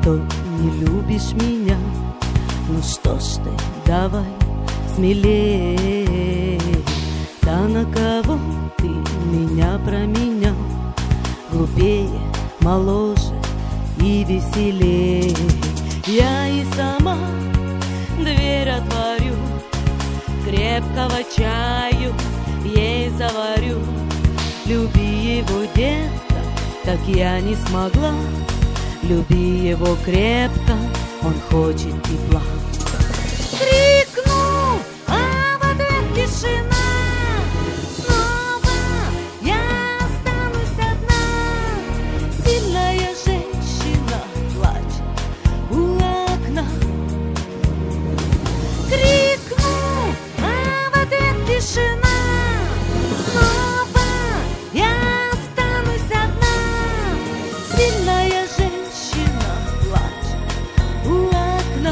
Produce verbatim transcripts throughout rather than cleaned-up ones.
что не любишь меня. Ну что ж ты, давай смелее. Да на кого ты меня променял? Глупее, моложе и веселее. Я и сама дверь отворю, крепкого чаю ей заварю. Люби его, детка, как я не смогла. Люби его крепко, он хочет тепла. Крикну, а в ответ тишина. Снова я останусь одна. Сильная женщина плачет у окна. Крикну, а в ответ тишина. Снова я останусь одна. Сильная женщина плачет у окна.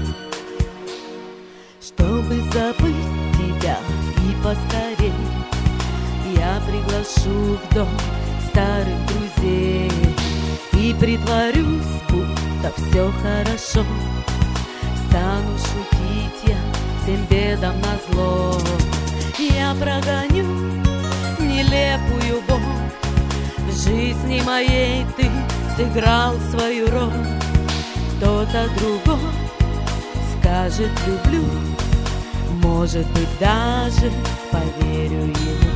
Чтобы забыть тебя и поскорей, я приглашу в дом старых друзей и притворюсь, будто все хорошо. Стану шутить я всем бедам назло. Я прогоню нелепую боль. В жизни моей ты сыграл свою роль. Кто-то другой скажет люблю, может быть, даже поверю ему.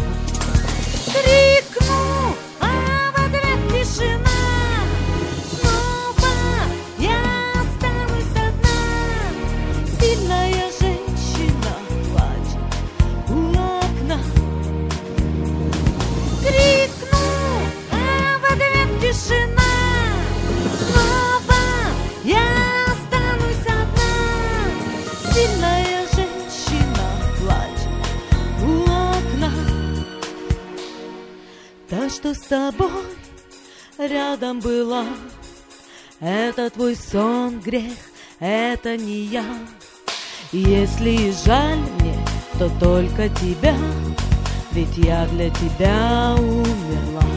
Крикну, а в ответ тишина. Снова я останусь одна. Сильная женщина плачет у окна. Крикну, а в ответ тишина. Снова я останусь одна. Сильная женщина плачет у окна. Та, что с тобой рядом была, это твой сон, грех, это не я. Если и жаль мне, то только тебя, ведь я для тебя умерла.